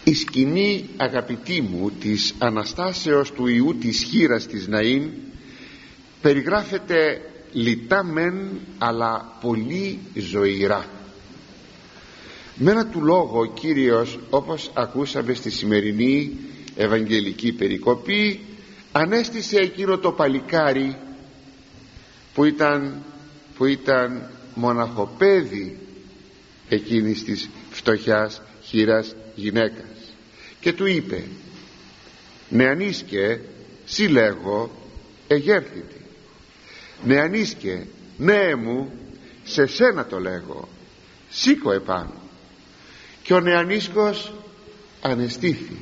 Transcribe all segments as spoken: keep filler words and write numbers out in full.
Η σκηνή, αγαπητοί μου, της Αναστάσεως του Ιού της χήρας της Ναΐν περιγράφεται λιτά μεν, αλλά πολύ ζωηρά. Με ένα του λόγο ο Κύριος, όπως ακούσαμε στη σημερινή Ευαγγελική περικοπή, ανέστησε εκείνο το παλικάρι που ήταν, που ήταν μοναχοπέδι εκείνης της φτωχιάς χήρας γυναίκας, και του είπε: «Νεανίσκε, σύ λέγω, εγέρθητη. Νεανίσκε, νέε μου, σε σένα το λέγω, σήκω επάνω». Και ο νεανίσκος ανεστήθη.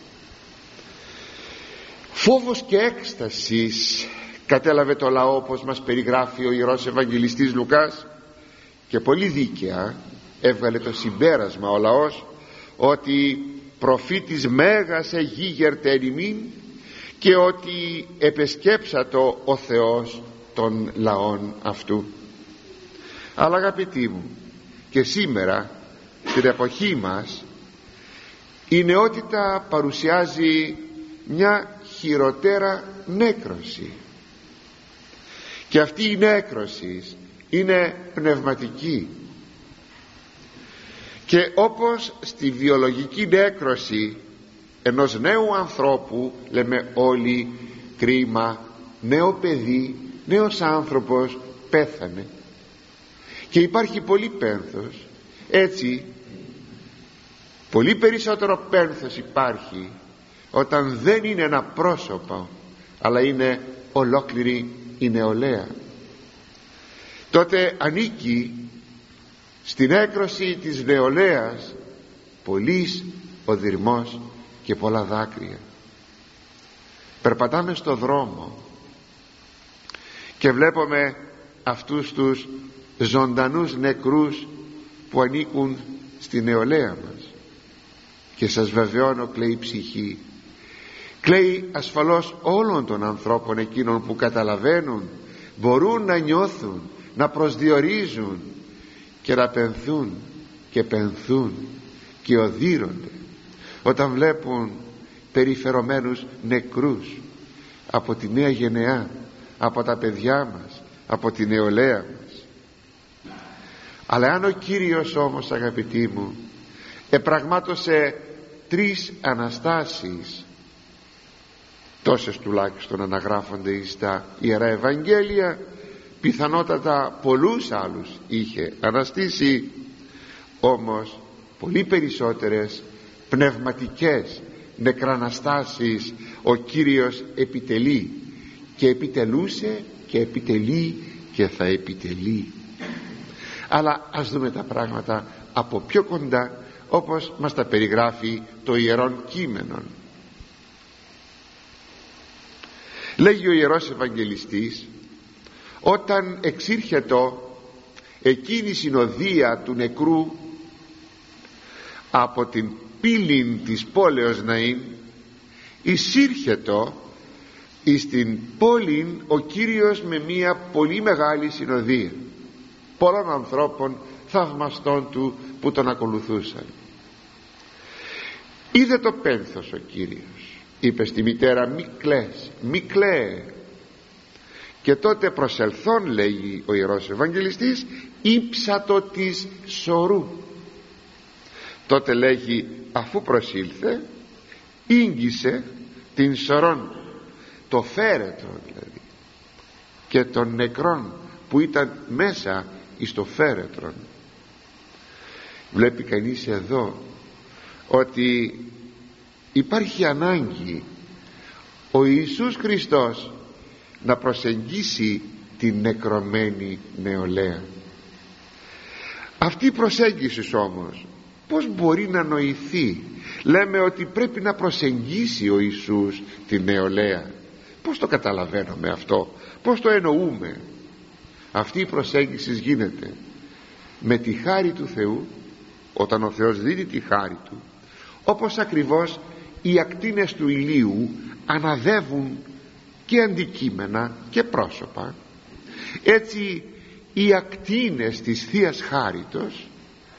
Φόβος και έκστασης κατέλαβε το λαό, όπως μας περιγράφει ο Ιερός Ευαγγελιστής Λουκάς, και πολύ δίκαια έβγαλε το συμπέρασμα ο λαός ότι προφήτης μέγας εγίγερτε εν ημίν, και ότι επεσκέψατο ο Θεός των λαών αυτού. Αλλά αγαπητοί μου, και σήμερα στην εποχή μας η νεότητα παρουσιάζει μια χειροτέρα νέκρωση, και αυτή η νέκρωση είναι πνευματική. Και όπως στη βιολογική νέκρωση ενός νέου ανθρώπου λέμε όλοι κρίμα, νέο παιδί, νέος άνθρωπος πέθανε και υπάρχει πολύ πένθος, έτσι πολύ περισσότερο πένθος υπάρχει όταν δεν είναι ένα πρόσωπο, αλλά είναι ολόκληρη η νεολαία. Τότε ανήκει στην έκρωση της νεολαίας πολύς ο δυρμός και πολλά δάκρυα. Περπατάμε στο δρόμο και βλέπουμε αυτούς τους ζωντανούς νεκρούς που ανήκουν στη νεολαία μας, και σας βεβαιώνω κλαίει η ψυχή. Κλαίει ασφαλώς όλων των ανθρώπων εκείνων που καταλαβαίνουν, μπορούν να νιώθουν, να προσδιορίζουν και να πενθούν και πενθούν και οδύρονται όταν βλέπουν περιφερωμένους νεκρούς από τη νέα γενεά, από τα παιδιά μας, από τη νεολαία μας. Αλλά αν ο Κύριος όμως, αγαπητοί μου, επραγμάτωσε τρεις Αναστάσεις, τόσες τουλάχιστον αναγράφονται στα Ιερά Ευαγγέλια, πιθανότατα πολλούς άλλους είχε αναστήσει, όμως πολύ περισσότερες πνευματικές νεκραναστάσεις ο Κύριος επιτελεί, και επιτελούσε και επιτελεί και θα επιτελεί. Αλλά ας δούμε τα πράγματα από πιο κοντά, όπως μας τα περιγράφει το Ιερόν Κείμενο. Λέγει ο Ιερός Ευαγγελιστής: όταν εξήρχετο εκείνη η συνοδεία του νεκρού από την πύλην της πόλεως Ναΐν, εισήρχετο εις την πόλην ο Κύριος με μία πολύ μεγάλη συνοδεία πολλών ανθρώπων θαυμαστών του που τον ακολουθούσαν. Είδε το πένθος ο Κύριος, είπε στη μητέρα: μη κλαις, μη κλαίε. Και τότε προσελθόν, λέγει ο Ιερός Ευαγγελιστής, ύψατο της σωρού. Τότε λέγει, αφού προσήλθε, ίγγισε την σωρών, το φέρετρο δηλαδή, και των νεκρών που ήταν μέσα εις το φέρετρον. Βλέπει κανείς εδώ ότι υπάρχει ανάγκη ο Ιησούς Χριστός να προσεγγίσει την νεκρωμένη νεολαία. Αυτή η προσέγγιση όμως πως μπορεί να νοηθεί? Λέμε ότι πρέπει να προσεγγίσει ο Ιησούς την νεολαία. Πως το καταλαβαίνουμε αυτό? Πως το εννοούμε? Αυτή η προσέγγιση γίνεται με τη χάρη του Θεού, όταν ο Θεός δίνει τη χάρη του, όπως ακριβώς οι ακτίνες του ηλίου αναδεύουν και αντικείμενα και πρόσωπα, έτσι οι ακτίνες της Θείας Χάριτος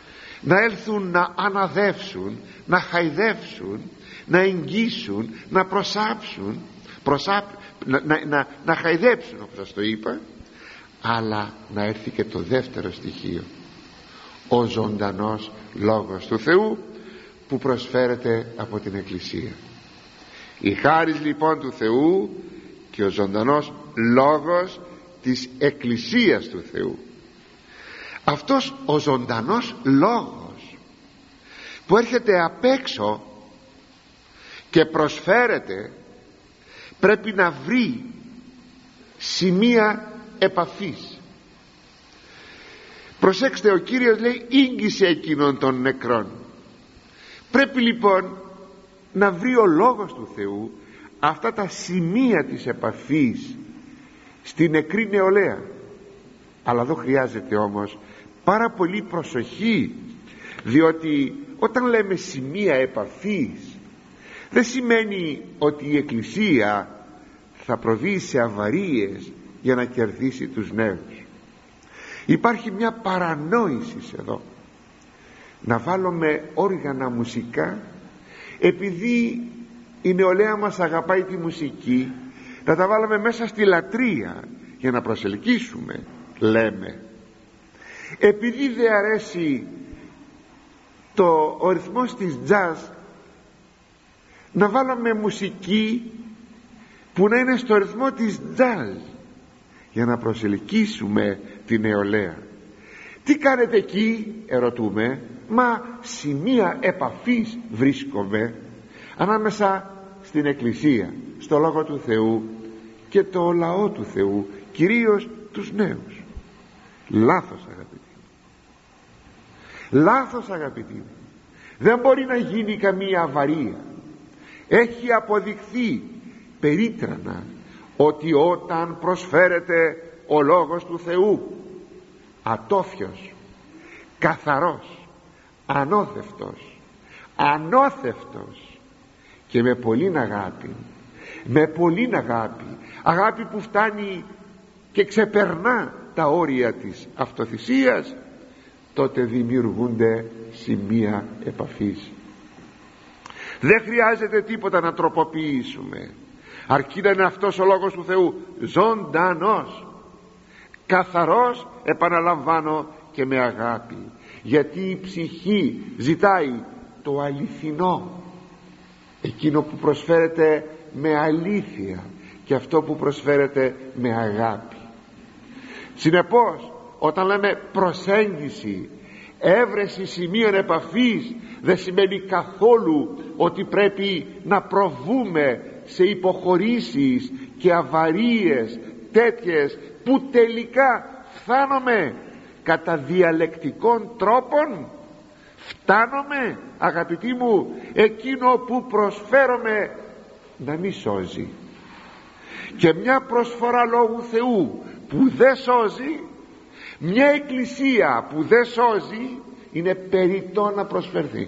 να έλθουν να αναδεύσουν, να χαϊδεύσουν, να εγγύσουν, να προσάψουν, προσάπ, να, να, να, να χαϊδέψουν, όπως σας το είπα, αλλά να έρθει και το δεύτερο στοιχείο, ο ζωντανός Λόγος του Θεού που προσφέρεται από την Εκκλησία. Η χάρις λοιπόν του Θεού και ο ζωντανός Λόγος της Εκκλησίας του Θεού. Αυτός ο ζωντανός Λόγος που έρχεται απ' έξω και προσφέρεται πρέπει να βρει σημεία επαφής. Προσέξτε, ο Κύριος λέει ήγγισε εκείνων των νεκρών. Πρέπει λοιπόν να βρει ο Λόγος του Θεού αυτά τα σημεία της επαφής στη νεκρή νεολαία. Αλλά εδώ χρειάζεται όμως πάρα πολύ προσοχή, διότι όταν λέμε σημεία επαφής δεν σημαίνει ότι η Εκκλησία θα προβεί σε αβαρίες για να κερδίσει τους νέους. Υπάρχει μια παρανόηση εδώ, να βάλουμε όργανα μουσικά επειδή η νεολαία μας αγαπάει τη μουσική, να τα βάλουμε μέσα στη λατρεία για να προσελκύσουμε, λέμε. Επειδή δεν αρέσει το, ο ρυθμός της jazz, να βάλουμε μουσική που να είναι στο ρυθμό της jazz για να προσελκύσουμε τη νεολαία. Τι κάνετε εκεί, ερωτούμε? Μα σημεία επαφής βρίσκομαι ανάμεσα στην Εκκλησία, στο Λόγο του Θεού και το λαό του Θεού, κυρίως τους νέους. Λάθος, αγαπητοί, λάθος, αγαπητοί. Δεν μπορεί να γίνει καμία αβαρία. Έχει αποδειχθεί περίτρανα ότι όταν προσφέρεται ο Λόγος του Θεού ατόφιος, καθαρός, ανώθευτος, ανώθευτος και με πολλήν αγάπη, με πολλήν αγάπη, αγάπη που φτάνει και ξεπερνά τα όρια της αυτοθυσίας, τότε δημιουργούνται σημεία επαφής. Δεν χρειάζεται τίποτα να τροποποιήσουμε, αρκεί να είναι αυτός ο Λόγος του Θεού ζωντανός, καθαρός, επαναλαμβάνω, και με αγάπη, γιατί η ψυχή ζητάει το αληθινό, εκείνο που προσφέρεται με αλήθεια και αυτό που προσφέρεται με αγάπη. Συνεπώς, όταν λέμε προσέγγιση, έβρεση σημείων επαφής, δεν σημαίνει καθόλου ότι πρέπει να προβούμε σε υποχωρήσεις και αβαρίες τέτοιες που τελικά φτάνουμε κατά διαλεκτικών τρόπων, φτάνουμε, αγαπητοί μου, εκείνο που προσφέρομαι να μη σώζει. Και μια προσφορά Λόγου Θεού που δεν σώζει, μια εκκλησία που δεν σώζει, είναι περιττό να προσφερθεί.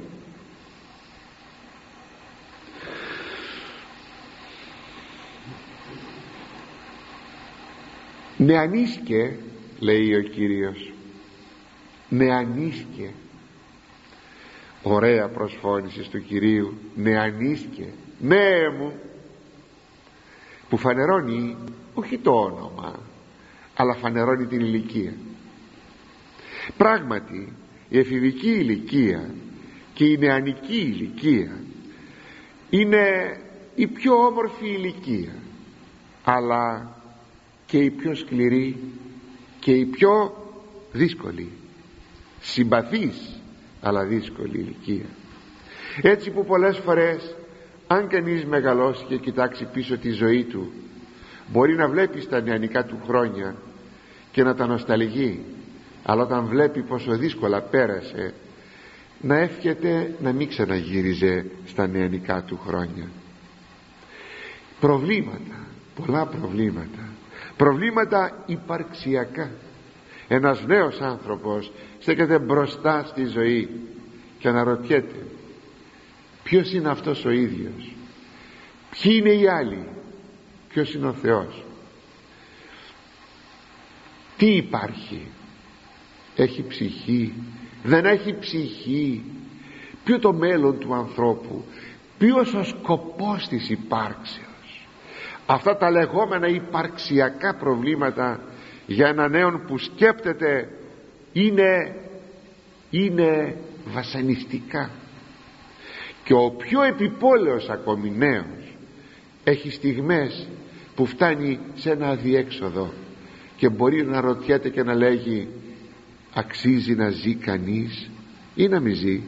Νεανίσκε, λέει ο Κύριος, νεανίσκε. Ωραία προσφώνηση του Κυρίου, νεανίσκε, νέε μου, που φανερώνει όχι το όνομα, αλλά φανερώνει την ηλικία. Πράγματι η εφηβική ηλικία και η νεανική ηλικία είναι η πιο όμορφη ηλικία, αλλά και η πιο σκληρή και η πιο δύσκολη, συμπαθής αλλά δύσκολη ηλικία. Έτσι που πολλές φορές, αν κανείς μεγαλώσει και κοιτάξει πίσω τη ζωή του, μπορεί να βλέπει στα νεανικά του χρόνια και να τα νοσταλγεί, αλλά όταν βλέπει πόσο δύσκολα πέρασε, να εύχεται να μην ξαναγύριζε στα νεανικά του χρόνια. Προβλήματα, πολλά προβλήματα, προβλήματα υπαρξιακά. Ένας νέος άνθρωπος στέκεται μπροστά στη ζωή και αναρωτιέται, ποιος είναι αυτός ο ίδιος, ποιοι είναι οι άλλοι, ποιος είναι ο Θεός, τι υπάρχει, έχει ψυχή, δεν έχει ψυχή. Ποιο το μέλλον του ανθρώπου, ποιος ο σκοπός της υπάρξεως? Αυτά τα λεγόμενα υπαρξιακά προβλήματα για έναν νέο που σκέπτεται είναι, είναι βασανιστικά. Και ο πιο επιπόλαιος ακόμη νέος έχει στιγμές που φτάνει σε ένα αδιέξοδο και μπορεί να ρωτιέται και να λέγει, αξίζει να ζει κανείς ή να μην ζει?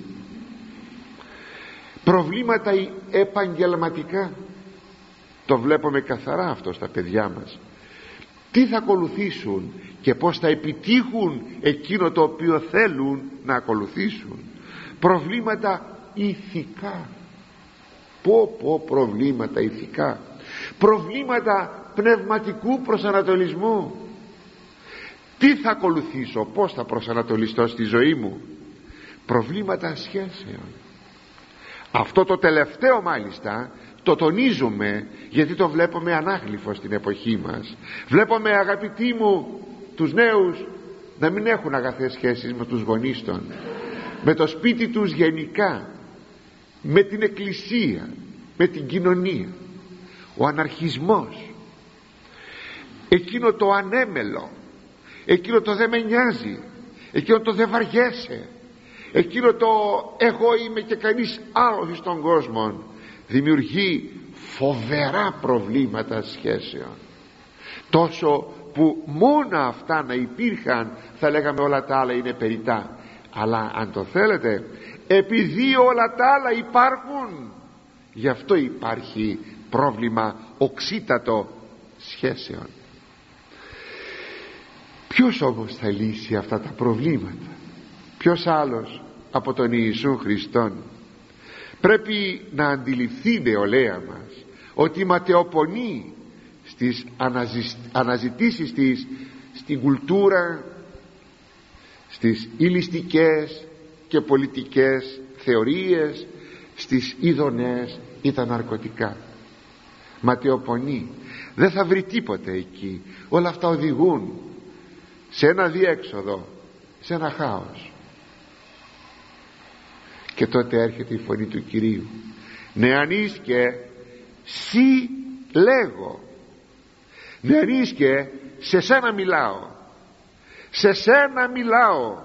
Προβλήματα επαγγελματικά, το βλέπουμε καθαρά αυτό στα παιδιά μας. Τι θα ακολουθήσουν και πώς θα επιτύχουν εκείνο το οποίο θέλουν να ακολουθήσουν. Προβλήματα ηθικά, πω πω προβλήματα ηθικά, προβλήματα πνευματικού προσανατολισμού. Τι θα ακολουθήσω, πώς θα προσανατολιστώ στη ζωή μου? Προβλήματα σχέσεων. Αυτό το τελευταίο μάλιστα το τονίζουμε, γιατί το βλέπουμε ανάγλυφο στην εποχή μας. Βλέπουμε, αγαπητοί μου, τους νέους να μην έχουν αγαθές σχέσεις με τους γονείς των, με το σπίτι τους γενικά, με την εκκλησία, με την κοινωνία. Ο αναρχισμός, εκείνο το ανέμελο, εκείνο το δεν με νοιάζει, εκείνο το δεν βαριέσαι, εκείνο το εγώ είμαι και κανείς άλλος στον κόσμο, δημιουργεί φοβερά προβλήματα σχέσεων. Τόσο που μόνο αυτά να υπήρχαν θα λέγαμε όλα τα άλλα είναι περιττά. Αλλά αν το θέλετε, επειδή όλα τα άλλα υπάρχουν, γι' αυτό υπάρχει πρόβλημα οξύτατο σχέσεων. Ποιος όμως θα λύσει αυτά τα προβλήματα? Ποιος άλλος από τον Ιησού Χριστόν? Πρέπει να αντιληφθεί η νεολαία μας ότι ματαιοπονεί στις αναζητήσεις της στην κουλτούρα, στις ηλιστικές και πολιτικές θεωρίες, στις ειδονές ή τα ναρκωτικά. Ματαιοπονεί, δεν θα βρει τίποτε εκεί. Όλα αυτά οδηγούν σε ένα διέξοδο, σε ένα χάος. Και τότε έρχεται η φωνή του Κυρίου, νεανίσκε σι λέγω, νεανίσκε σε σένα μιλάω, σε σένα μιλάω,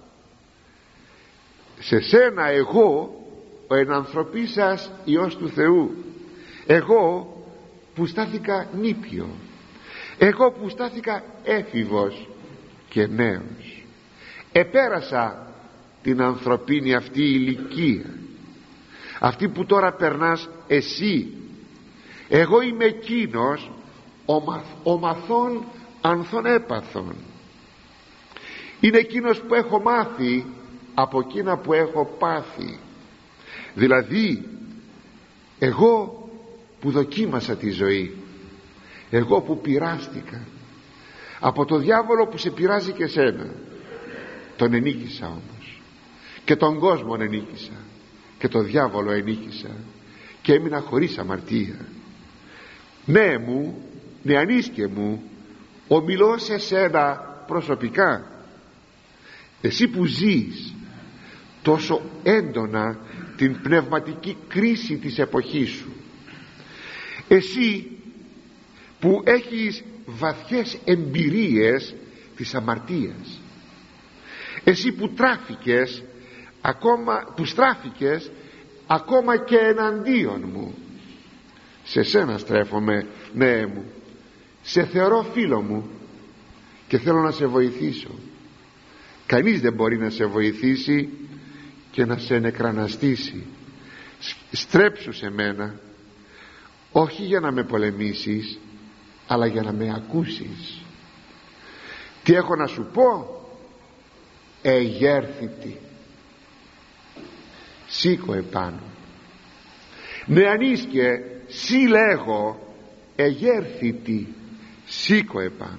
σε σένα εγώ ο ενανθρωπής σας Υιός του Θεού, εγώ που στάθηκα νήπιο, εγώ που στάθηκα έφηβος και νέος, επέρασα την ανθρωπίνη αυτή ηλικία, αυτή που τώρα περνάς εσύ. Εγώ είμαι εκείνος ο, μαθ, ο μαθών ανθών έπαθων. Είναι εκείνος που έχω μάθει από εκείνα που έχω πάθει. Δηλαδή εγώ που δοκίμασα τη ζωή, εγώ που πειράστηκα από το διάβολο που σε πειράζει και σένα, τον ενίκησα όμως, και τον κόσμο ενίκησα και τον διάβολο ενίκησα και έμεινα χωρίς αμαρτία. Ναι μου, νεανίσκε μου, ομιλώ σε σένα προσωπικά, εσύ που ζεις τόσο έντονα την πνευματική κρίση της εποχής σου, εσύ που έχεις βαθιές εμπειρίες της αμαρτίας, εσύ που τράφηκες ακόμα, που στράφηκες ακόμα και εναντίον μου, σε σένα στρέφομαι, ναι μου, σε θεωρώ φίλο μου και θέλω να σε βοηθήσω. Κανείς δεν μπορεί να σε βοηθήσει και να σε νεκραναστήσει. Στρέψου σε μένα, όχι για να με πολεμήσεις, αλλά για να με ακούσεις. Τι έχω να σου πω? Εγέρθητη, σήκω επάνω. Νεανίσκε, σι λέγω, εγέρθητη, σήκω επάνω.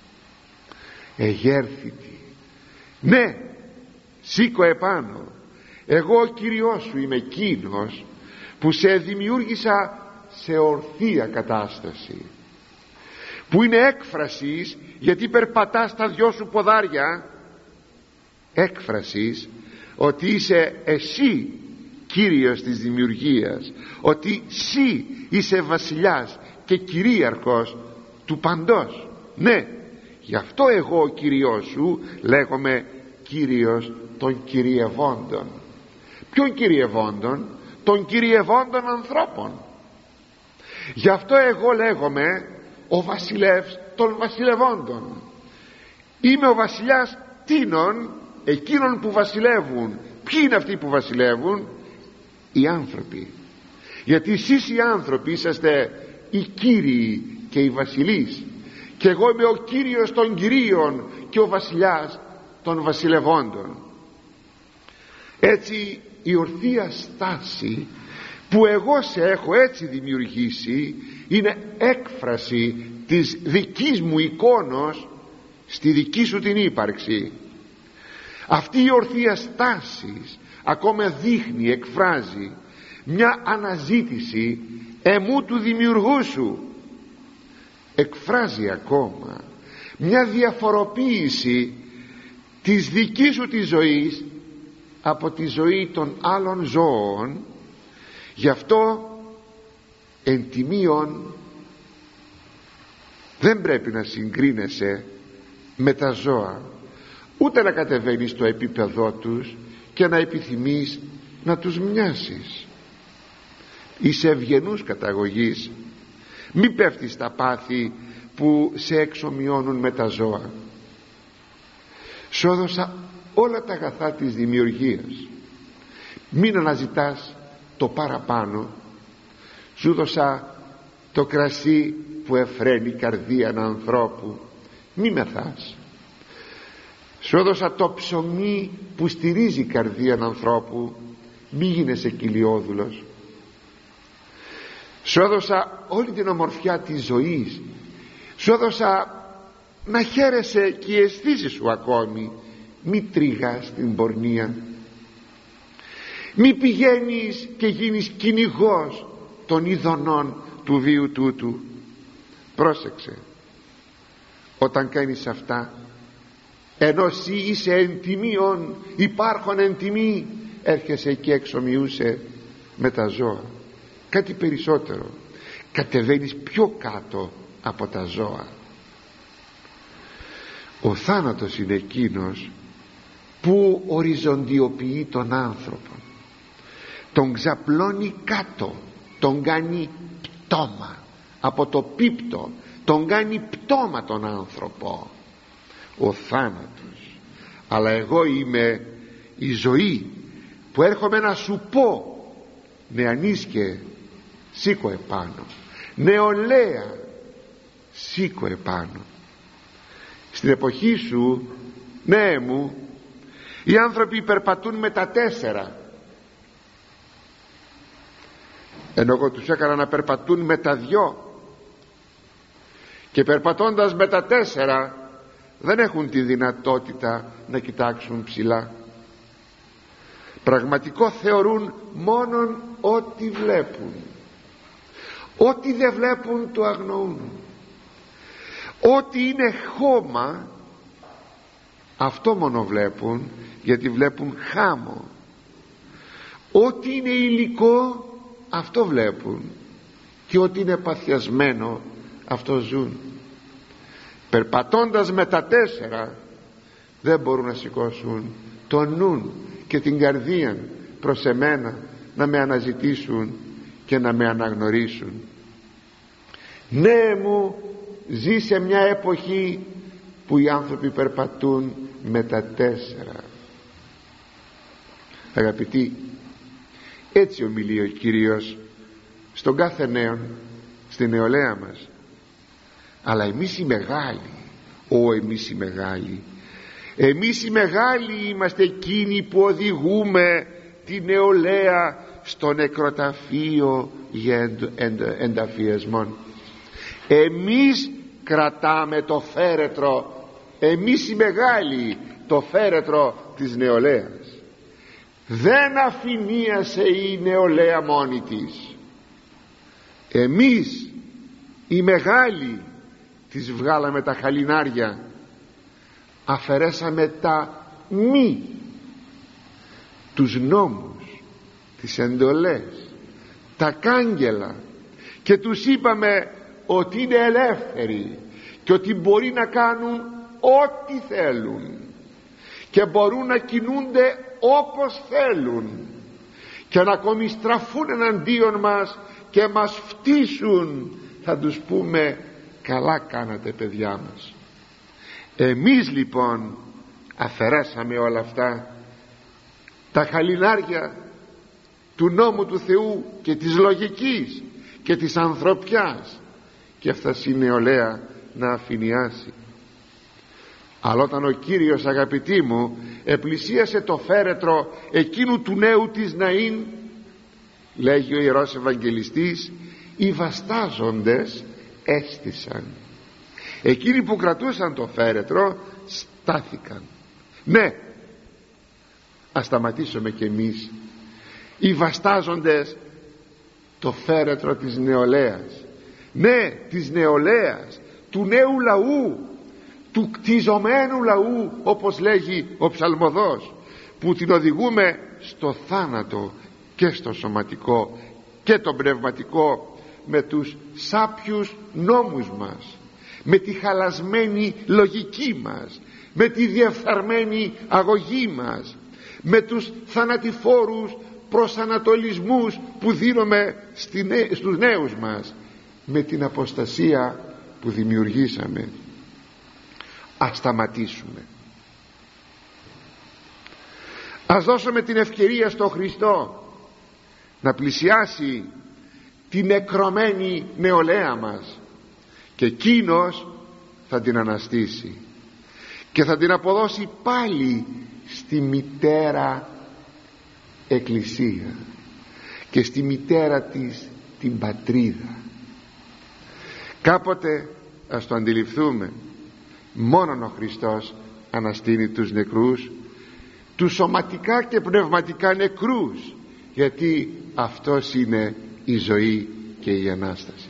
Εγέρθητη, ναι, σήκω επάνω. Εγώ ο Κύριος σου είμαι εκείνος που σε δημιούργησα σε ορθία κατάσταση, που είναι έκφρασης, γιατί περπατάς τα δυο σου ποδάρια, έκφρασης ότι είσαι εσύ Κύριος της δημιουργίας, ότι εσύ είσαι βασιλιάς και κυρίαρχος του παντός. Ναι, γι' αυτό εγώ ο Κύριος σου λέγομαι Κύριος των κυριευόντων. Ποιον κυριευόντων? Των κυριευόντων ανθρώπων. Γι' αυτό εγώ λέγομαι ο βασιλεύς των βασιλευόντων. Είμαι ο βασιλιάς τίνων? Εκείνων που βασιλεύουν. Ποιοι είναι αυτοί που βασιλεύουν? Οι άνθρωποι. Γιατί εσείς οι άνθρωποι είσαστε οι κύριοι και οι βασιλείς, και εγώ είμαι ο Κύριος των κυρίων και ο βασιλιάς των βασιλευόντων. Έτσι η ορθία στάση που εγώ σε έχω έτσι δημιουργήσει είναι έκφραση της δικής μου εικόνος στη δική σου την ύπαρξη. Αυτή η ορθία στάση ακόμα δείχνει, εκφράζει μια αναζήτηση εμού του δημιουργού σου. Εκφράζει ακόμα μια διαφοροποίηση της δικής σου της ζωής από τη ζωή των άλλων ζώων. Γι' αυτό εν τιμίον δεν πρέπει να συγκρίνεσαι με τα ζώα, ούτε να κατεβαίνεις στο επίπεδό τους και να επιθυμείς να τους μοιάσεις. Είσαι ευγενούς καταγωγής, μη πέφτεις στα πάθη που σε εξομοιώνουν με τα ζώα. Σου έδωσα όλα τα αγαθά της δημιουργίας, μην αναζητάς το παραπάνω. Σου έδωσα το κρασί που εφραίνει καρδία ανθρώπου, μη μεθάς. Σου έδωσα το ψωμί που στηρίζει καρδία ανθρώπου, μη γίνεσαι κοιλιόδουλος. Σου έδωσα όλη την ομορφιά της ζωής, σου έδωσα να χαίρεσαι και οι αισθήσεις σου ακόμη, μη τριγάς την πορνεία, μη πηγαίνεις και γίνεις κυνηγός των ειδονών του βίου τούτου. Πρόσεξε, όταν κάνεις αυτά, ενώ εσύ είσαι εν τιμίον, υπάρχον εν τιμή, έρχεσαι και εξομοιούσε με τα ζώα. Κάτι περισσότερο, κατεβαίνεις πιο κάτω από τα ζώα. Ο θάνατος είναι εκείνος που οριζοντιοποιεί τον άνθρωπο, τον ξαπλώνει κάτω, τον κάνει πτώμα, από το πίπτο τον κάνει πτώμα τον άνθρωπο, ο θάνατος. Αλλά εγώ είμαι η ζωή που έρχομαι να σου πω, νεανίσκε σήκω επάνω, νεολαία σήκω επάνω. Στην εποχή σου, ναι μου, οι άνθρωποι περπατούν με τα τέσσερα, ενώ εγώ τους έκανα να περπατούν με τα δυο, και περπατώντας με τα τέσσερα δεν έχουν τη δυνατότητα να κοιτάξουν ψηλά. Πραγματικό θεωρούν μόνον ό,τι βλέπουν, ό,τι δεν βλέπουν το αγνοούν. Ό,τι είναι χώμα, αυτό μόνο βλέπουν, γιατί βλέπουν χάμο. Ό,τι είναι υλικό, αυτό βλέπουν, και ό,τι είναι παθιασμένο, αυτό ζουν. Περπατώντας με τα τέσσερα δεν μπορούν να σηκώσουν το νου και την καρδία προς εμένα, να με αναζητήσουν και να με αναγνωρίσουν. Ναι μου, ζει σε μια εποχή που οι άνθρωποι περπατούν με τα τέσσερα. Αγαπητοί, έτσι ομιλεί ο Κύριος στον κάθε νέον, στην νεολαία μας. Αλλά εμείς οι μεγάλοι, ω εμείς οι μεγάλοι, εμείς οι μεγάλοι είμαστε εκείνοι που οδηγούμε τη νεολαία στο νεκροταφείο για ενταφιασμόν. Εμείς κρατάμε το φέρετρο, εμείς οι μεγάλοι, το φέρετρο της νεολαίας. Δεν αφηνίασε η νεολαία μόνη της. Εμείς οι μεγάλοι τις βγάλαμε τα χαλινάρια, αφαιρέσαμε τα μη, τους νόμους, τις εντολές, τα κάγγελα, και τους είπαμε ότι είναι ελεύθεροι και ότι μπορεί να κάνουν ό,τι θέλουν και μπορούν να κινούνται όπως θέλουν, και αν ακόμη στραφούν εναντίον μας και μας φτύσουν, θα τους πούμε καλά κάνατε παιδιά μας. Εμείς λοιπόν αφαιρέσαμε όλα αυτά, τα χαλινάρια του νόμου του Θεού και της λογικής και της ανθρωπιάς, και έφτασε η νεολαία να αφηνιάσει. Αλλά όταν ο Κύριος, αγαπητοί μου, επλησίασε το φέρετρο εκείνου του νέου της Ναΐν, λέγει ο Ιερός Ευαγγελιστής, οι βαστάζοντες έστησαν. Εκείνοι που κρατούσαν το φέρετρο στάθηκαν. Ναι, ας σταματήσουμε κι εμείς οι βαστάζοντες το φέρετρο της νεολαίας, ναι, της νεολαίας, του νέου λαού, του κτιζωμένου λαού, όπως λέγει ο ψαλμοδός, που την οδηγούμε στο θάνατο και στο σωματικό και το πνευματικό, με τους σάπιους νόμους μας, με τη χαλασμένη λογική μας, με τη διεφθαρμένη αγωγή μας, με τους θανατηφόρους προσανατολισμούς που δίνουμε στους νέους μας, με την αποστασία που δημιουργήσαμε. Ας σταματήσουμε, ας δώσουμε την ευκαιρία στο Χριστό να πλησιάσει την νεκρωμένη νεολαία μας, και εκείνος θα την αναστήσει και θα την αποδώσει πάλι στη μητέρα Εκκλησία και στη μητέρα της, την πατρίδα. Κάποτε, ας το αντιληφθούμε, μόνον ο Χριστός αναστήνει τους νεκρούς, τους σωματικά και πνευματικά νεκρούς, γιατί αυτός είναι η ζωή και η Ανάσταση.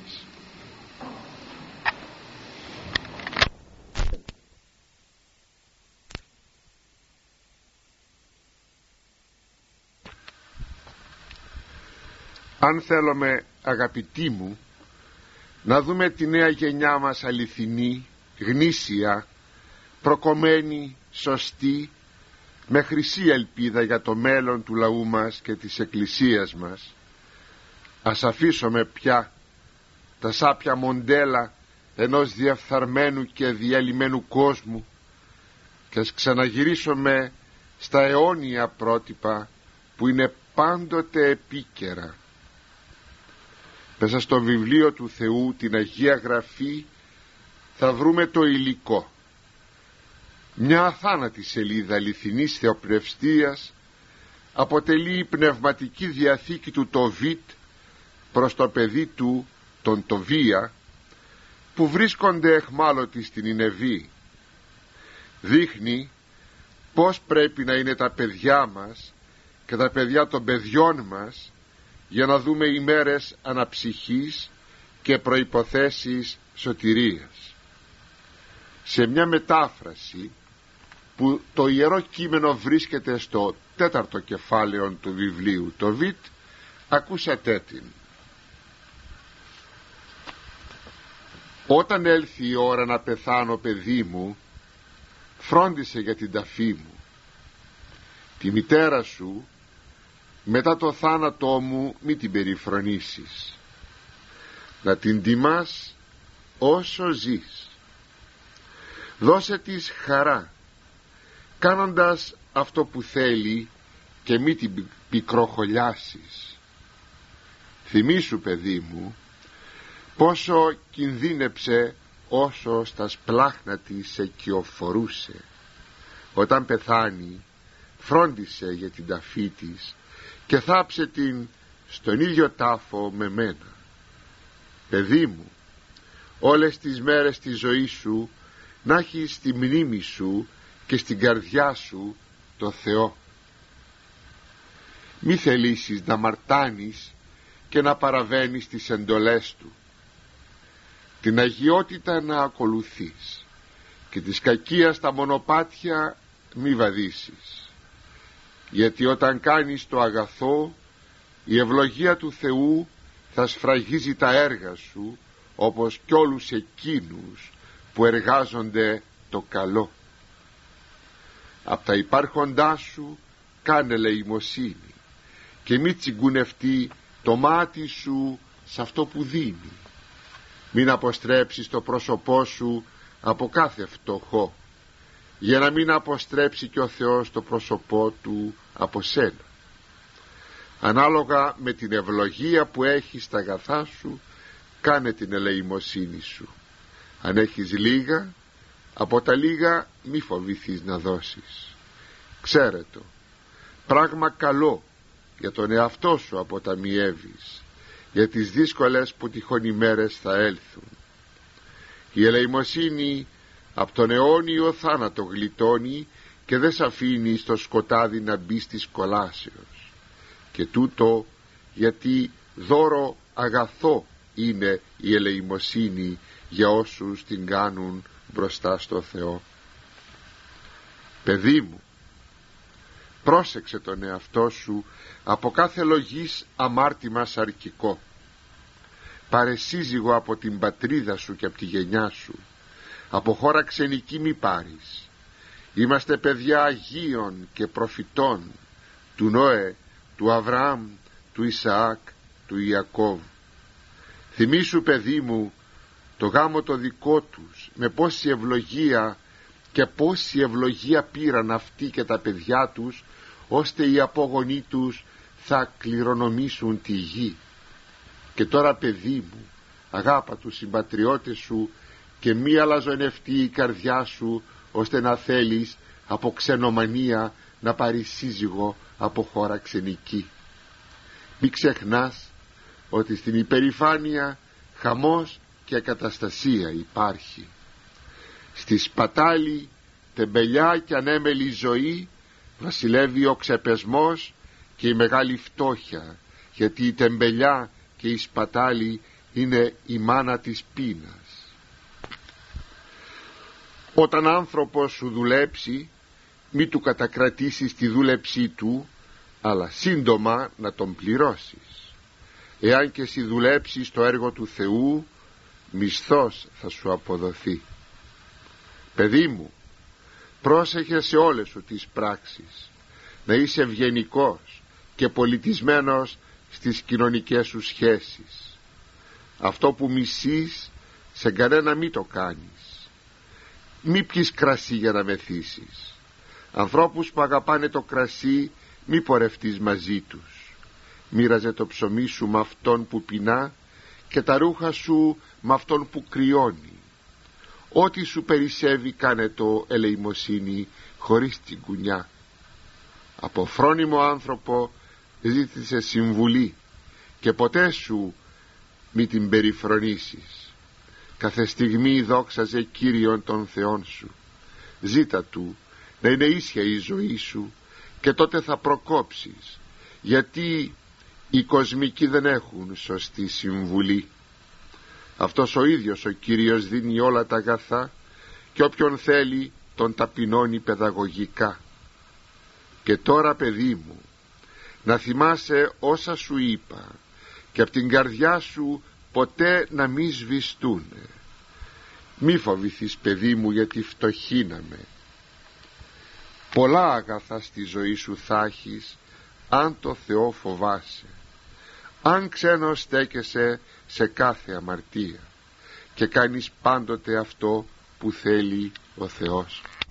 Αν θέλουμε, αγαπητοί μου, να δούμε τη νέα γενιά μας αληθινή, γνήσια, προκομμένη, σωστή, με χρυσή ελπίδα για το μέλλον του λαού μας και της Εκκλησίας μας, ας αφήσουμε πια τα σάπια μοντέλα ενός διεφθαρμένου και διαλυμένου κόσμου και ας ξαναγυρίσουμε στα αιώνια πρότυπα που είναι πάντοτε επίκαιρα. Μέσα στο βιβλίο του Θεού, την Αγία Γραφή, θα βρούμε το υλικό. Μια αθάνατη σελίδα αληθινής θεοπνευστίας αποτελεί η πνευματική διαθήκη του Τοβίτ προς το παιδί του, τον Τοβία, που βρίσκονται εχμάλωτοι στην Νινεβή. Δείχνει πως πρέπει να είναι τα παιδιά μας και τα παιδιά των παιδιών μας, για να δούμε ημέρες αναψυχής και προϋποθέσεις σωτηρίας. Σε μια μετάφραση που το Ιερό Κείμενο βρίσκεται στο τέταρτο κεφάλαιο του βιβλίου το Βιτ, ακούσατε την. Όταν έλθει η ώρα να πεθάνω, παιδί μου, φρόντισε για την ταφή μου. Τη μητέρα σου μετά το θάνατό μου μη την περιφρονήσεις, να την τιμάς όσο ζεις. Δώσε της χαρά, κάνοντας αυτό που θέλει, και μη την πικροχολιάσεις. Θυμήσου, παιδί μου, πόσο κινδύνεψε όσο στα σπλάχνα της σε κυοφορούσε. Όταν πεθάνει, φρόντισε για την ταφή της και θάψε την στον ίδιο τάφο με μένα. Παιδί μου, όλες τις μέρες της ζωής σου να έχεις στη μνήμη σου και στην καρδιά σου το Θεό. Μη θελήσεις να μαρτάνεις και να παραβαίνεις τις εντολές Του. Την αγιότητα να ακολουθείς και της κακίας τα μονοπάτια μη βαδίσεις. γιατί όταν κάνεις το αγαθό, η ευλογία του Θεού θα σφραγίζει τα έργα σου, όπως κι όλους εκείνους που εργάζονται το καλό. Απ' τα υπάρχοντά σου κάνε ελεημοσύνη και μη τσιγκουνευτεί το μάτι σου σε αυτό που δίνει. Μην αποστρέψεις το πρόσωπό σου από κάθε φτωχό, για να μην αποστρέψει και ο Θεός το πρόσωπό του από σένα. Ανάλογα με την ευλογία που έχεις στα αγαθά σου, κάνε την ελεημοσύνη σου. Αν έχεις λίγα, από τα λίγα μη φοβηθείς να δώσεις. Ξέρε το, πράγμα καλό για τον εαυτό σου αποταμιεύεις, για τις δύσκολες που τυχόν ημέρες θα έλθουν. Η ελεημοσύνη από τον αιώνιο θάνατο γλιτώνει και δεν σ' αφήνει στο σκοτάδι να μπει της κολάσεως. Και τούτο γιατί δώρο αγαθό είναι η ελεημοσύνη για όσους την κάνουν μπροστά στο Θεό. Παιδί μου, πρόσεξε τον εαυτό σου από κάθε λογής αμάρτημα σαρκικό. Πάρε σύζυγο από την πατρίδα σου και από τη γενιά σου. Από χώρα ξενική μη πάρεις. Είμαστε παιδιά Αγίων και προφητών, του Νόε, του Αβραάμ, του Ισαάκ, του Ιακώβ. Θυμήσου, παιδί μου, το γάμο το δικό τους, με πόση ευλογία και πόση ευλογία πήραν αυτοί και τα παιδιά τους, ώστε οι απόγονοί τους θα κληρονομήσουν τη γη. Και τώρα, παιδί μου, αγάπα τους συμπατριώτες σου και μη αλαζονευτεί η καρδιά σου, ώστε να θέλεις από ξενομανία να πάρεις σύζυγο από χώρα ξενική. Μη ξεχνάς ότι στην υπερηφάνεια χαμός και ακαταστασία υπάρχει. Στη σπατάλη, τεμπελιά και ανέμελη ζωή βασιλεύει ο ξεπεσμός και η μεγάλη φτώχεια, γιατί η τεμπελιά και η σπατάλη είναι η μάνα της πείνας. Όταν άνθρωπος σου δουλέψει, μη του κατακρατήσεις τη δούλεψή του, αλλά σύντομα να τον πληρώσεις. Εάν και εσύ δουλέψεις το έργο του Θεού, μισθός θα σου αποδοθεί. Παιδί μου, πρόσεχε σε όλες σου τις πράξεις, να είσαι ευγενικός και πολιτισμένος στις κοινωνικές σου σχέσεις. Αυτό που μισείς, σε κανένα μη το κάνεις. Μη πιεις κρασί για να μεθύσεις. Ανθρώπους που αγαπάνε το κρασί μη πορευτείς μαζί τους. Μοίραζε το ψωμί σου με αυτόν που πεινά και τα ρούχα σου με αυτόν που κρυώνει. Ό,τι σου περισσεύει κάνε το ελεημοσύνη χωρίς την κουνιά. Από φρόνιμο άνθρωπο ζήτησε συμβουλή και ποτέ σου μη την περιφρονήσεις. Κάθε στιγμή δόξαζε Κύριον των Θεών σου. Ζήτα του να είναι ίσια η ζωή σου και τότε θα προκόψεις, γιατί οι κοσμικοί δεν έχουν σωστή συμβουλή. Αυτός ο ίδιος ο Κύριος δίνει όλα τα αγαθά και όποιον θέλει τον ταπεινώνει παιδαγωγικά. Και τώρα, παιδί μου, να θυμάσαι όσα σου είπα και από την καρδιά σου ποτέ να μη σβηστούνε. Μη φοβηθείς, παιδί μου, γιατί φτωχύναμε. Πολλά αγαθά στη ζωή σου θα έχεις αν το Θεό φοβάσαι, αν ξένος στέκεσαι σε κάθε αμαρτία και κάνεις πάντοτε αυτό που θέλει ο Θεός.